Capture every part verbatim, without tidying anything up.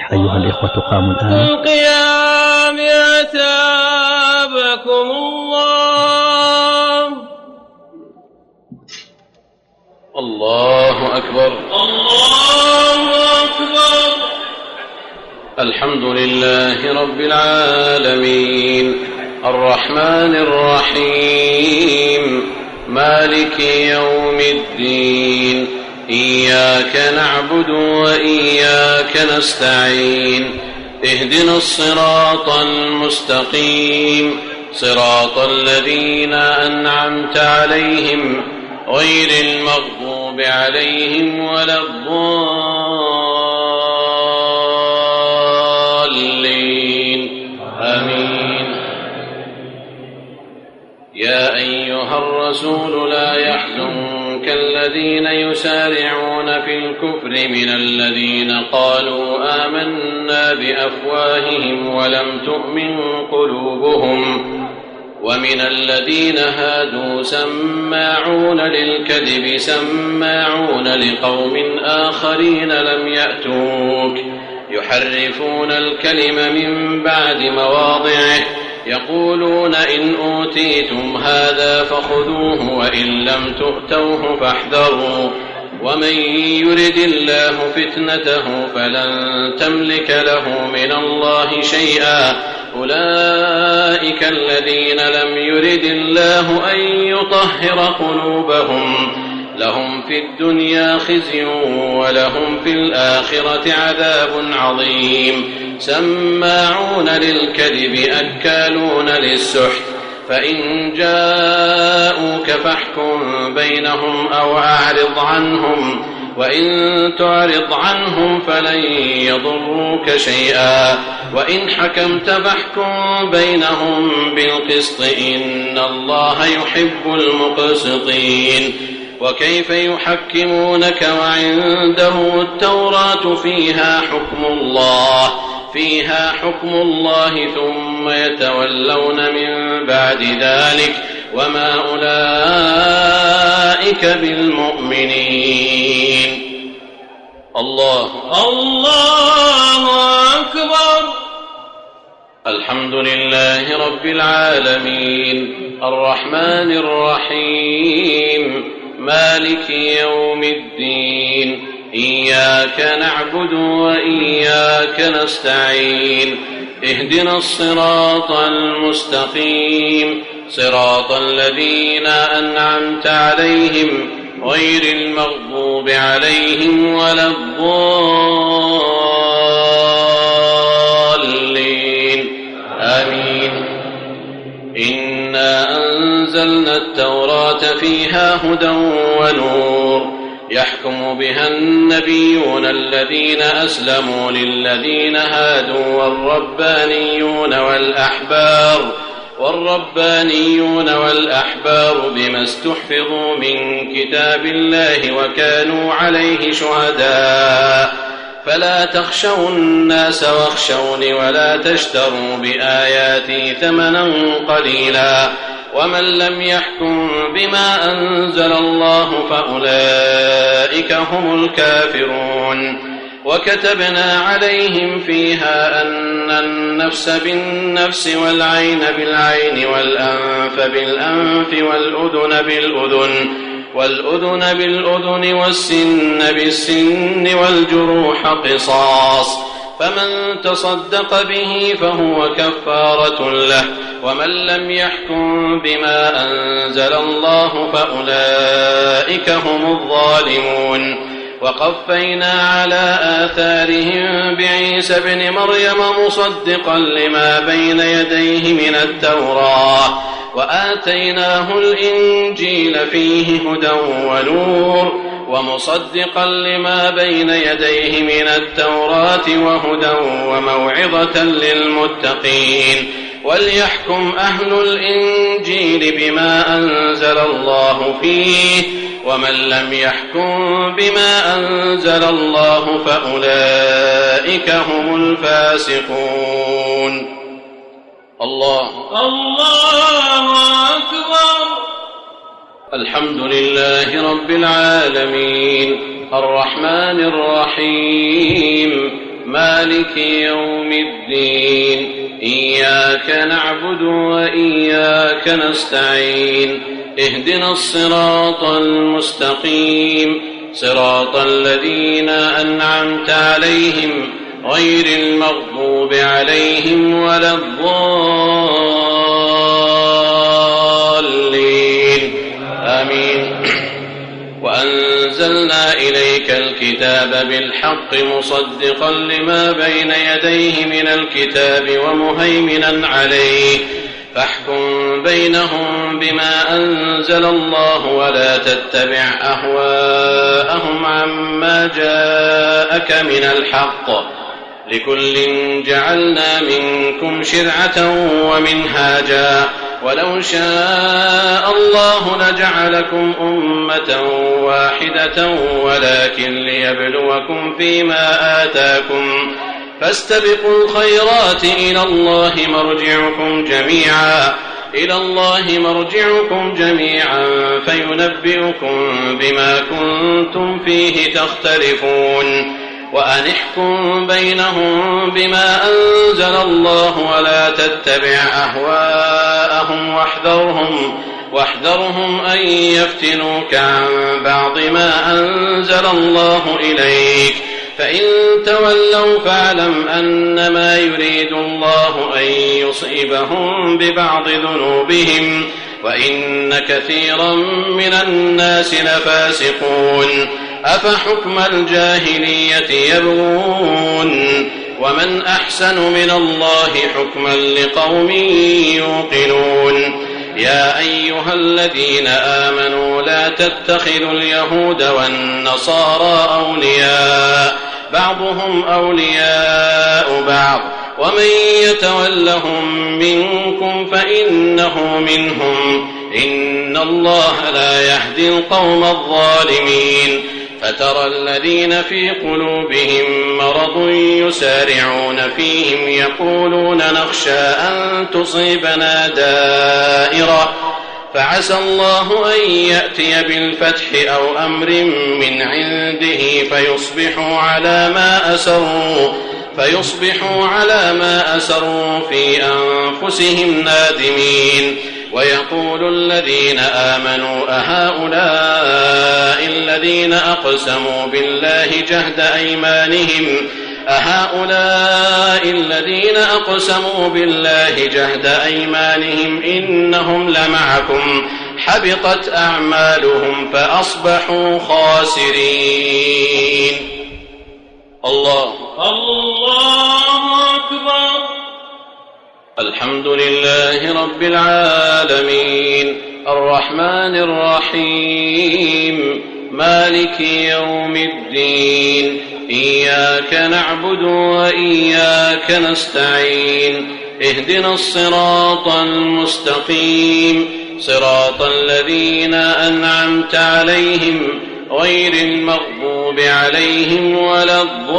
التسبيح أيها الإخوة تقام الآن. القيام أتابكم الله. الله أكبر الله أكبر. الحمد لله رب العالمين الرحمن الرحيم مالك يوم الدين إياك نعبد وإياك نستعين اهدنا الصراط المستقيم صراط الذين أنعمت عليهم غير المغضوب عليهم ولا الضالين آمين. يا أيها الرسول لا يحزنك الذين يسارعون في الكفر من الذين قالوا آمنا بأفواههم ولم تؤمن قلوبهم ومن الذين هادوا سماعون للكذب سماعون لقوم آخرين لم يأتوك يحرفون الكلم من بعد مواضعه يقولون إن أوتيتم هذا فخذوه وإن لم تؤتوه فاحذروا ومن يرد الله فتنته فلن تملك له من الله شيئا أولئك الذين لم يرد الله أن يطهر قلوبهم لهم في الدنيا خزي ولهم في الآخرة عذاب عظيم سماعون للكذب أكالون للسحت فإن جاءوك فاحكم بينهم أو أعرض عنهم وإن تعرض عنهم فلن يضروك شيئا وإن حكمت فاحكم بينهم بالقسط إن الله يحب المقسطين. وكيف يحكمونك وعنده التوراة فيها حكم الله فيها حكم الله ثم يتولون من بعد ذلك وما أولئك بالمؤمنين. الله الله أكبر. الحمد لله رب العالمين الرحمن الرحيم مالك يوم الدين إياك نعبد وإياك نستعين اهدنا الصراط المستقيم صراط الذين أنعمت عليهم غير المغضوب عليهم ولا الضالين آمين. إنا أنزلنا التوراة فيها هدى ونور يحكم بها النبيون الذين أسلموا للذين هادوا والربانيون والأحبار والربانيون والأحبار بما استحفظوا من كتاب الله وكانوا عليه شهداء فلا تخشوا الناس واخشوني ولا تشتروا بآياتي ثمنا قليلا ومن لم يحكم بما أنزل الله فأولئك هم الكافرون. وكتبنا عليهم فيها أن النفس بالنفس والعين بالعين والأنف بالأنف والأذن بالأذن والأذن بالأذن والسن بالسن والجروح قصاص فمن تصدق به فهو كفارة له ومن لم يحكم بما أنزل الله فأولئك هم الظالمون. وقفينا على آثارهم بعيسى ابن مريم مصدقا لما بين يديه من التوراة وآتيناه الإنجيل فيه هدى ونور ومصدقا لما بين يديه من التوراة وهدى وموعظة للمتقين. وليحكم أهل الإنجيل بما أنزل الله فيه ومن لم يحكم بما أنزل الله فأولئك هم الفاسقون. الله الله أكبر. الحمد لله رب العالمين الرحمن الرحيم مالك يوم الدين إياك نعبد وإياك نستعين اهدنا الصراط المستقيم صراط الذين أنعمت عليهم غير المغضوب عليهم ولا الضالين آمين. وأنزلنا إليك الكتاب بالحق مصدقا لما بين يديه من الكتاب ومهيمنا عليه فاحكم بينهم بما أنزل الله ولا تتبع أهواءهم عما جاءك من الحق لكل جعلنا منكم شرعة ومنهاجا ولو شاء الله لجعلكم أمة واحدة ولكن ليبلوكم فيما آتاكم فاستبقوا الخيرات إلى الله مرجعكم جميعا إلى الله مرجعكم جميعا فينبئكم بما كنتم فيه تختلفون وأنحكم بينهم بما أنزل الله ولا تتبع أهواءهم واحذرهم واحذرهم أن يفتنوك عن بعض ما أنزل الله إليك فإن تولوا فاعلم أنما يريد الله أن يصيبهم ببعض ذنوبهم وإن كثيرا من الناس لفاسقون أفحكم الجاهلية يبغون ومن أحسن من الله حكما لقوم يوقنون يا أيها الذين آمنوا لا تتخذوا اليهود والنصارى أولياء بعضهم أولياء بعض ومن يتولهم منكم فإنه منهم إن الله لا يهدي القوم الظالمين فترى الذين في قلوبهم مرض يسارعون فيهم يقولون نخشى أن تصيبنا دائرة فعسى الله أن يأتي بالفتح أو أمر من عنده فيصبحوا على ما أسروا فيصبحوا على ما أسروا في أنفسهم نادمين ويقول الذين آمنوا أهؤلاء الذين أقسموا بالله جهد أيمانهم أهؤلاء الذين أقسموا بالله جهد أيمانهم إنهم لمعكم حبطت أعمالهم فأصبحوا خاسرين. الله الله أكبر. الحمد لله رب العالمين الرحمن الرحيم مالك يوم الدين إياك نعبد وإياك نستعين اهدنا الصراط المستقيم صراط الذين أنعمت عليهم غير المغضوب عليهم ولا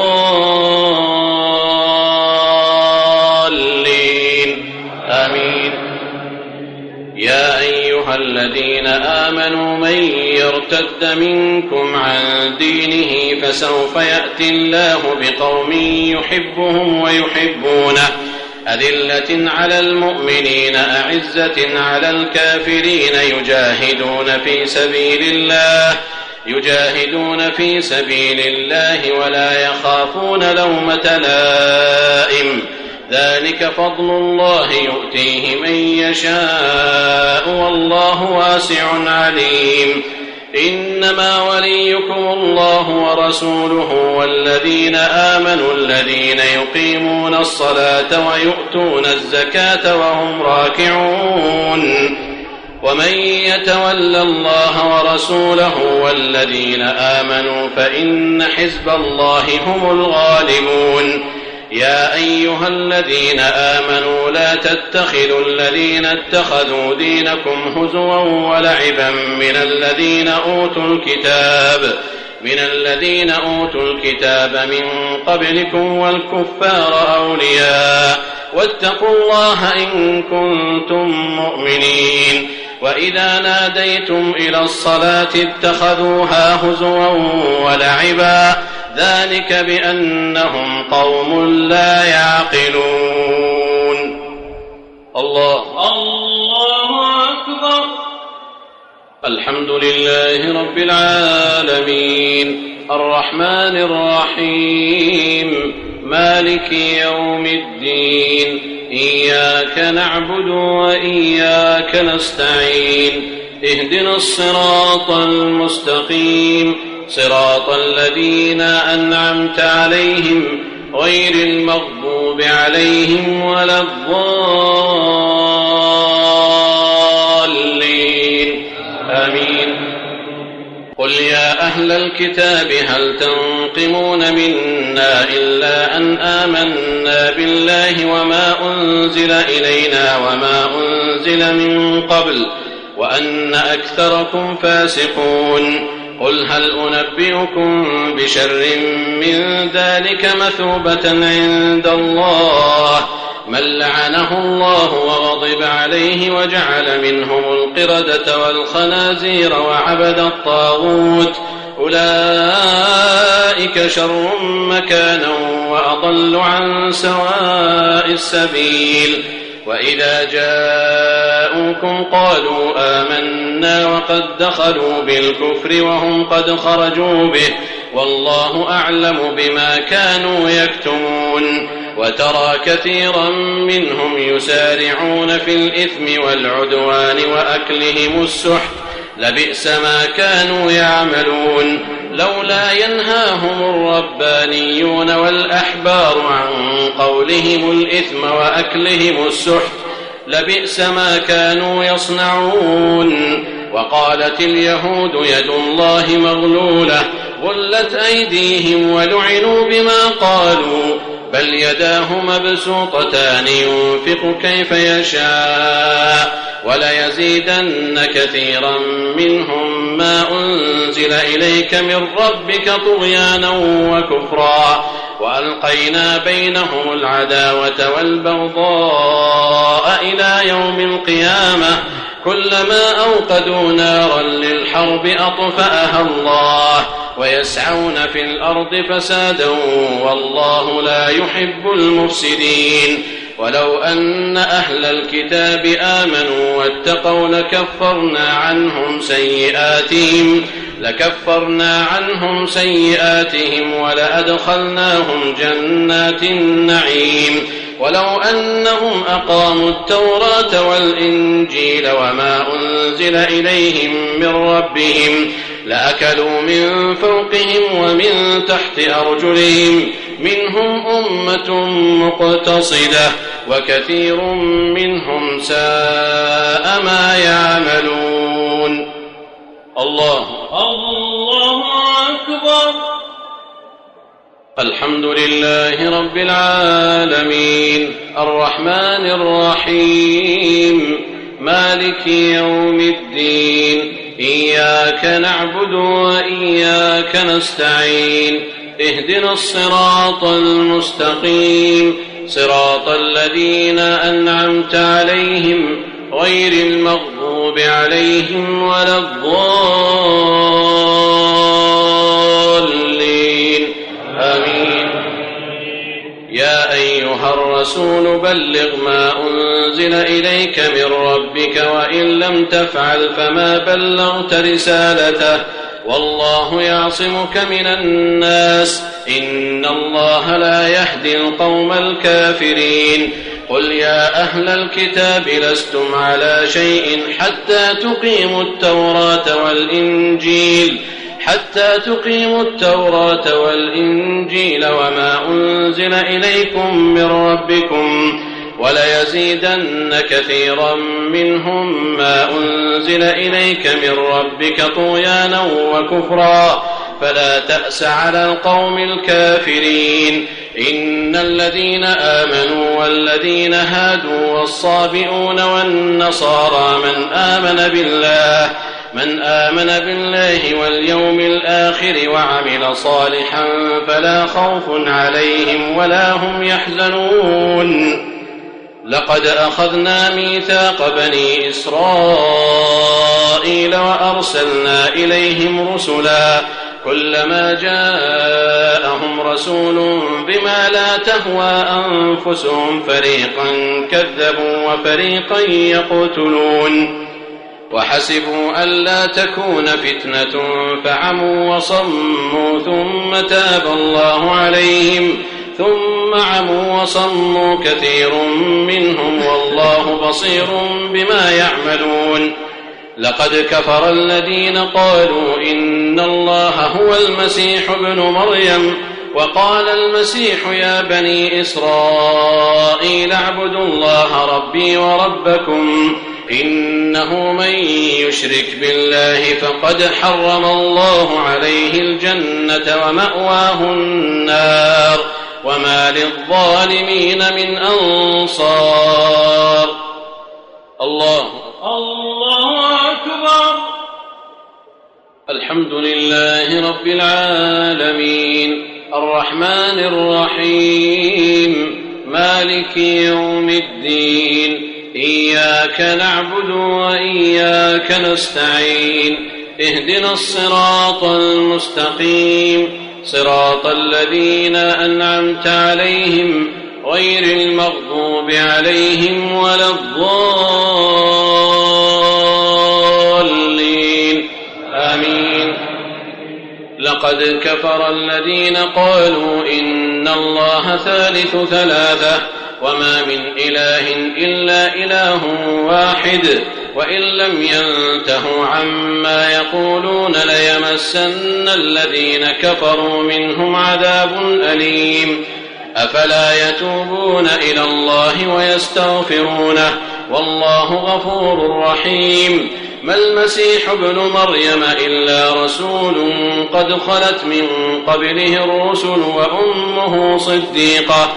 الضالين آمين. يا أيها الذين آمنوا من يرتد منكم عن دينه فسوف يأتي الله بقوم يحبهم ويحبونه أذلة على المؤمنين أعزة على الكافرين يجاهدون في سبيل الله يجاهدون في سبيل الله ولا يخافون لومة لائم ذلك فضل الله يؤتيه من يشاء والله واسع عليم. إنما وليكم الله ورسوله والذين آمنوا الذين يقيمون الصلاة ويؤتون الزكاة وهم راكعون ومن يتول الله ورسوله والذين آمنوا فإن حزب الله هم الغالبون. يا أيها الذين آمنوا لا تتخذوا الذين اتخذوا دينكم هزوا ولعبا من الذين أوتوا الكتاب من الذين أوتوا الكتاب من قبلكم والكفار أولياء واتقوا الله إن كنتم مؤمنين. وإذا ناديتم إلى الصلاة اتخذوها هزوا ولعبا ذلك بأنهم قوم لا يعقلون. الله الله أكبر. الحمد لله رب العالمين الرحمن الرحيم مالك يوم الدين إياك نعبد وإياك نستعين اهدنا الصراط المستقيم صراط الذين أنعمت عليهم غير المغضوب عليهم ولا الضالين آمين. قل يا أهل الكتاب هل تنقمون منا إلا أن آمنا بالله وما أنزل إلينا وما أنزل من قبل وأن أكثركم فاسقون. قل هل أنبئكم بشر من ذلك مثوبة عند الله من لعنه الله وغضب عليه وجعل منهم القردة والخنازير وعبد الطاغوت أولئك شر مكانا وأضل عن سواء السبيل. وإذا جاءوكم قالوا آمنا وقد دخلوا بالكفر وهم قد خرجوا به والله أعلم بما كانوا يكتمون. وترى كثيرا منهم يسارعون في الإثم والعدوان وأكلهم السحت لبئس ما كانوا يعملون. لولا ينهاهم الربانيون والأحبار عن قولهم الإثم وأكلهم السحت لبئس ما كانوا يصنعون. وقالت اليهود يد الله مغلولة غلت أيديهم ولعنوا بما قالوا بل يداه مبسوطتان ينفق كيف يشاء وليزيدن كثيرا منهم ما أنزل إليك من ربك طغيانا وكفرا وألقينا بينهم العداوة والبغضاء إلى يوم القيامة كلما أوقدوا نارا للحرب أطفأها الله ويسعون في الأرض فسادا والله لا يحب المفسدين. ولو أن أهل الكتاب آمنوا واتقوا لكفرنا عنهم سيئاتهم لكفرنا عنهم سيئاتهم ولأدخلناهم جنات النعيم. ولو أنهم أقاموا التوراة والإنجيل وما أنزل إليهم من ربهم لأكلوا من فوقهم ومن تحت أرجلهم منهم أمة مقتصدة وكثير منهم ساء ما يعملون. الله الله أكبر. الحمد لله رب العالمين الرحمن الرحيم مالك يوم الدين إياك نعبد وإياك نستعين اهدنا الصراط المستقيم صراط الذين أنعمت عليهم غير المغضوب عليهم ولا الضالين آمين. يا أيها الرسول بلغ ما أنزل إليك من ربك وإن لم تفعل فما بلغت رسالته والله يعصمك من الناس إن الله لا يهدي القوم الكافرين. قل يا أهل الكتاب لستم على شيء حتى تقيموا التوراة والإنجيل حتى تقيموا التوراة والإنجيل وما أنزل إليكم من ربكم وليزيدن كثيرا منهم ما أنزل إليك من ربك طغيانا وكفرا فلا تأس على القوم الكافرين. إن الذين آمنوا والذين هادوا والصابئون والنصارى من آمن بالله من آمن بالله واليوم الآخر وعمل صالحا فلا خوف عليهم ولا هم يحزنون. لقد أخذنا ميثاق بني إسرائيل وأرسلنا إليهم رسلا كلما جاءهم رسول بما لا تهوى أنفسهم فريقا كذبوا وفريقا يقتلون وحسبوا ألا تكون فتنة فعموا وصموا ثم تاب الله عليهم ثم عموا وصموا كثير منهم والله بصير بما يعملون لقد كفر الذين قالوا إن الله هو المسيح ابن مريم وقال المسيح يا بني إسرائيل اعبدوا الله ربي وربكم إنه من يشرك بالله فقد حرم الله عليه الجنة ومأواه النار وما للظالمين من أنصار. الله الله أكبر. الحمد لله رب العالمين الرحمن الرحيم مالك يوم الدين إياك نعبد وإياك نستعين اهدنا الصراط المستقيم صراط الذين أنعمت عليهم غير المغضوب عليهم ولا الضالين آمين. لقد كفر الذين قالوا إن الله ثالث ثلاثة وما من إله إلا إله واحد وإن لم ينتهوا عما يقولون ليمسن الذين كفروا منهم عذاب أليم. أفلا يتوبون إلى الله ويستغفرونه والله غفور رحيم. ما المسيح ابن مريم إلا رسول قد خلت من قبله الرسل وأمه صديقة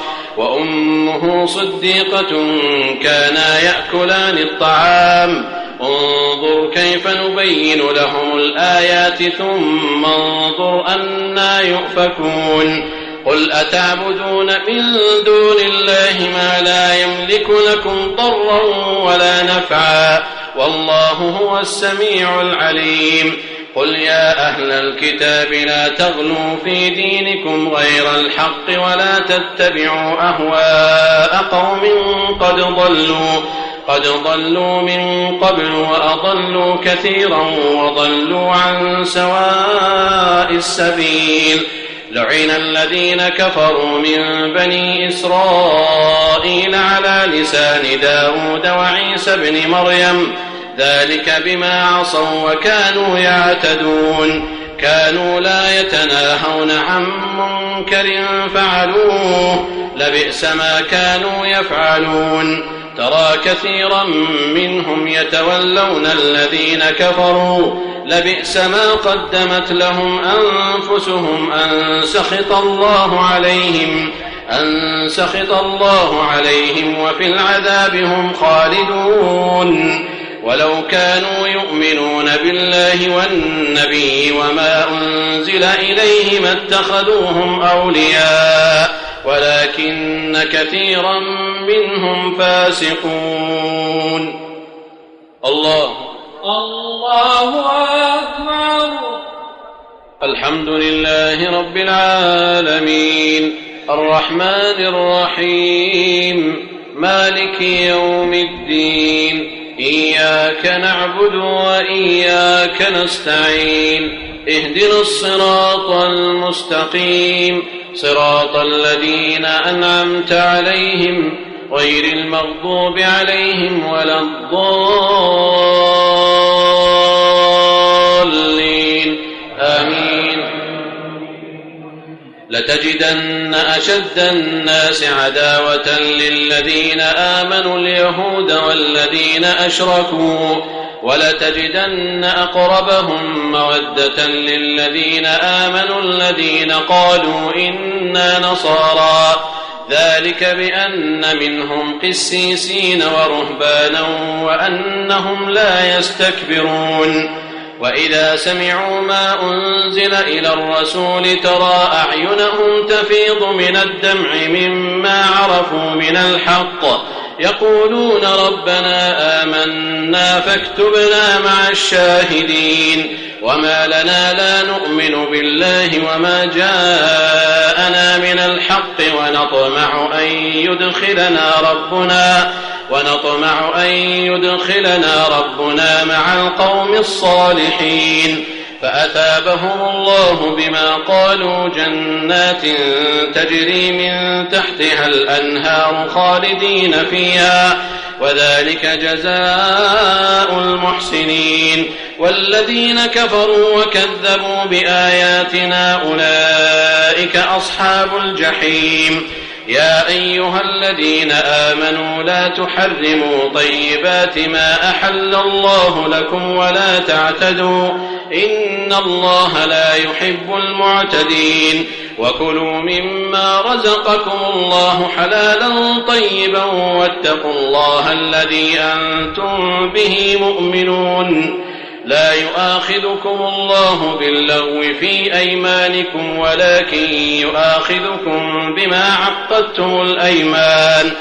وأمه صديقة كانا يأكلان الطعام انظر كيف نبين لهم الآيات ثم انظر أنى يؤفكون. قل أتعبدون من دون الله ما لا يملك لكم ضرا ولا نفعا والله هو السميع العليم. قل يا أهل الكتاب لا تغلوا في دينكم غير الحق ولا تتبعوا أهواء قوم قد ضلوا قد ضلوا من قبل وأضلوا كثيرا وضلوا عن سواء السبيل. لعن الذين كفروا من بني إسرائيل على لسان داود وعيسى بن مريم ذلك بما عصوا وكانوا يعتدون كانوا لا يتناهون عن منكر فعلوه لبئس ما كانوا يفعلون. ترى كثيرا منهم يتولون الذين كفروا لبئس ما قدمت لهم أنفسهم أن سخط الله عليهم أن سخط الله عليهم وفي العذاب هم خالدون. ولو كانوا يؤمنون بالله والنبي وما أنزل إليه ما اتخذوهم أولياء ولكن كثيرا منهم فاسقون. الله الله أكبر. الحمد لله رب العالمين الرحمن الرحيم مالك يوم الدين إياك نعبد وإياك نستعين اهدنا الصراط المستقيم صراط الذين أنعمت عليهم غير المغضوب عليهم ولا الضالين آمين. لتجدن أشد الناس عداوة للذين آمنوا اليهود والذين أشركوا ولتجدن أقربهم مودة للذين آمنوا الذين قالوا إنا نصارى ذلك بأن منهم قسيسين ورهبانا وأنهم لا يستكبرون. وإذا سمعوا ما أنزل إلى الرسول ترى أعينهم تفيض من الدمع مما عرفوا من الحق يقولون ربنا آمنا فاكتبنا مع الشاهدين وما لنا لا نؤمن بالله وما جاءنا من الحق ونطمع أن يدخلنا ربنا ونطمع أن يدخلنا ربنا مع القوم الصالحين فأثابهم الله بما قالوا جنات تجري من تحتها الأنهار خالدين فيها وذلك جزاء المحسنين والذين كفروا وكذبوا بآياتنا أولئك أصحاب الجحيم يا أيها الذين آمنوا لا تحرموا طيبات ما أحل الله لكم ولا تعتدوا إن الله لا يحب المعتدين وكلوا مما رزقكم الله حلالا طيبا واتقوا الله الذي أنتم به مؤمنون لا يؤاخذكم الله باللغو في أيمانكم ولكن يؤاخذكم بما عقدتم الأيمان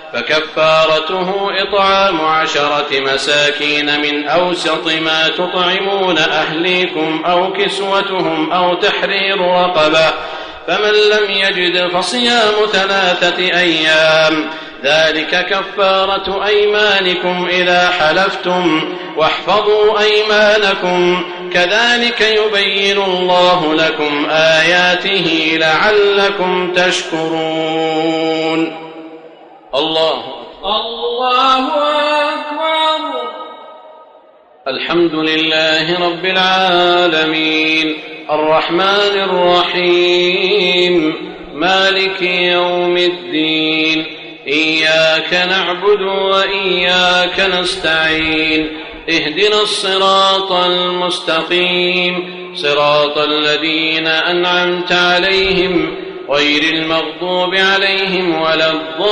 فكفارته إطعام عشرة مساكين من أوسط ما تطعمون أهليكم أو كسوتهم أو تحرير رقبة فمن لم يجد فصيام ثلاثة أيام ذلك كفارة أيمانكم إذا حلفتم واحفظوا أيمانكم كذلك يبين الله لكم آياته لعلكم تشكرون الله الله أكبر. الحمد لله رب العالمين الرحمن الرحيم مالك يوم الدين إياك نعبد وإياك نستعين اهدنا الصراط المستقيم صراط الذين أنعمت عليهم غير المغضوب عليهم ولا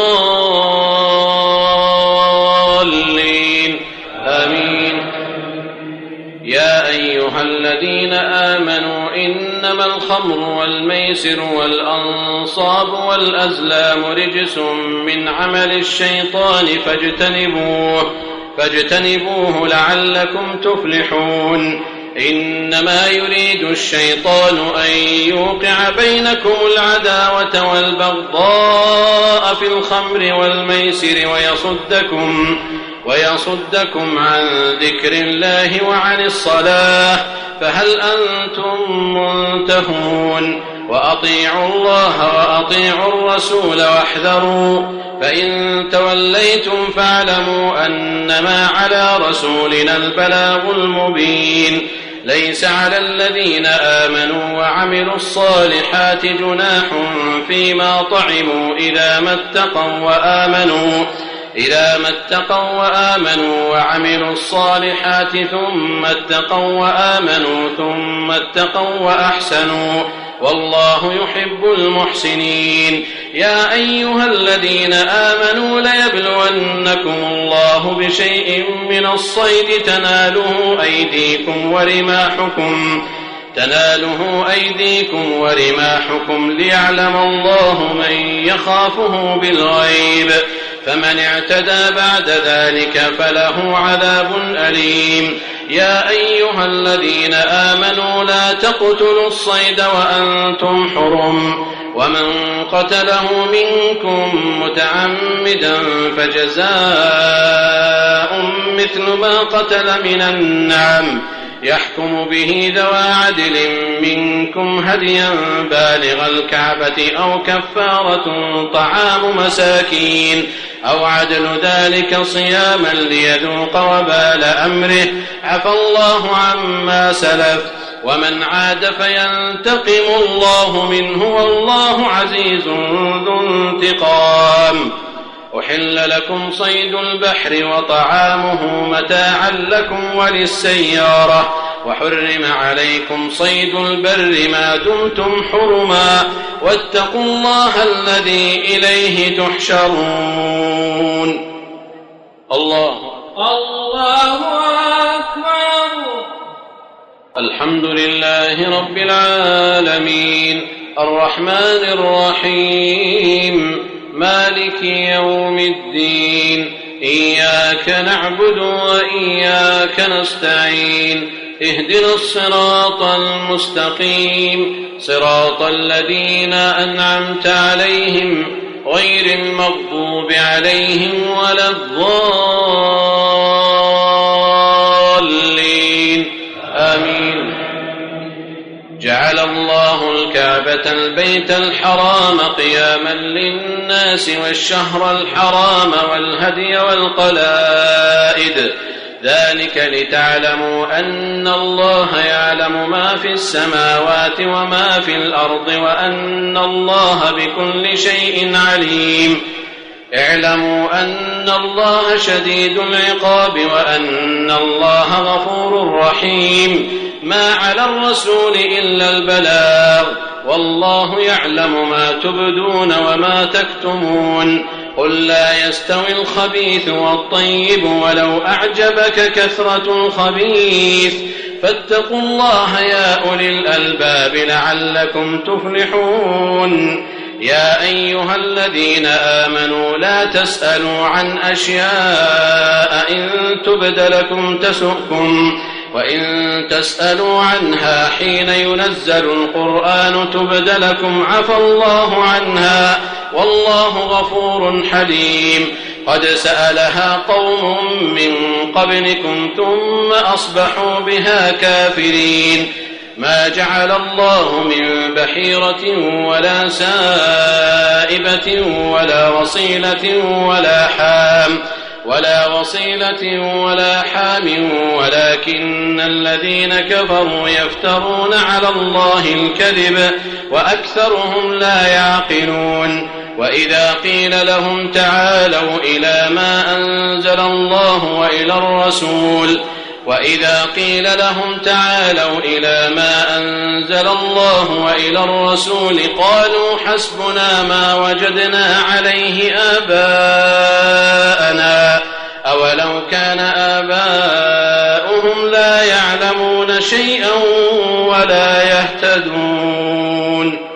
الضالين آمين. يا أيها الذين آمنوا إنما الخمر والميسر والأنصاب والأزلام رجس من عمل الشيطان فاجتنبوه فاجتنبوه لعلكم تفلحون إنما يريد الشيطان أن يوقع بينكم العداوة والبغضاء في الخمر والميسر ويصدكم ويصدكم عن ذكر الله وعن الصلاة فهل أنتم منتهون وأطيعوا الله وأطيعوا الرسول واحذروا فإن توليتم فاعلموا أنما على رسولنا البلاغ المبين ليس على الذين آمنوا وعملوا الصالحات جناح فيما طعموا إذا ما اتقوا وآمنوا إذا ما اتقوا وآمنوا وعملوا الصالحات ثم اتقوا وآمنوا ثم اتقوا وأحسنوا والله يحب المحسنين. يا أيها الذين آمنوا ليبلونكم الله بشيء من الصيد تناله أيديكم ورماحكم تناله أيديكم ورماحكم ليعلم الله من يخافه بالغيب فمن اعتدى بعد ذلك فله عذاب أليم. يا أيها الذين آمنوا لا تقتلوا الصيد وأنتم حرم ومن قتله منكم متعمدا فجزاء مثل ما قتل من النعم يحكم به ذوى عدل منكم هديا بالغ الكعبة أو كفارة طعام مساكين أو عدل ذلك صياما ليذوق وبال أمره عفى الله عما سلف ومن عاد فينتقم الله منه والله عزيز ذو انتقام. أحل لكم صيد البحر وطعامه متاعا لكم وللسيارة وحرم عليكم صيد البر ما دمتم حرما واتقوا الله الذي إليه تحشرون. الله الله أكبر. الحمد لله رب العالمين الرحمن الرحيم مالك يوم الدين إياك نعبد وإياك نستعين اهدنا الصراط المستقيم صراط الذين أنعمت عليهم غير المغضوب عليهم ولا الضالين آمين. جعل الله الكعبة البيت الحرام قياما للناس والشهر الحرام والهدي والقلائد ذلك لتعلموا أن الله يعلم ما في السماوات وما في الأرض وأن الله بكل شيء عليم. اعلموا أن الله شديد العقاب وأن الله غفور رحيم. ما على الرسول إلا البلاغ والله يعلم ما تبدون وما تكتمون. قل لا يستوي الخبيث والطيب ولو أعجبك كثرة الخبيث فاتقوا الله يا أولي الألباب لعلكم تفلحون. يا أيها الذين آمنوا لا تسألوا عن أشياء إن تبد لكم تسؤكم وإن تسألوا عنها حين ينزل القرآن تبد لكم عفى الله عنها والله غفور حليم. قد سألها قوم من قبلكم ثم أصبحوا بها كافرين. ما جعل الله من بحيرة ولا سائبة ولا وصيلة ولا حام ولا وصيلة ولا حام ولكن الذين كفروا يفترون على الله الكذب وأكثرهم لا يعقلون. وإذا قيل لهم تعالوا إلى ما أنزل الله وإلى الرسول وإذا قيل لهم تعالوا إلى ما أنزل الله وإلى الرسول قالوا حسبنا ما وجدنا عليه آباءنا أولو كان آباؤهم لا يعلمون شيئا ولا يهتدون.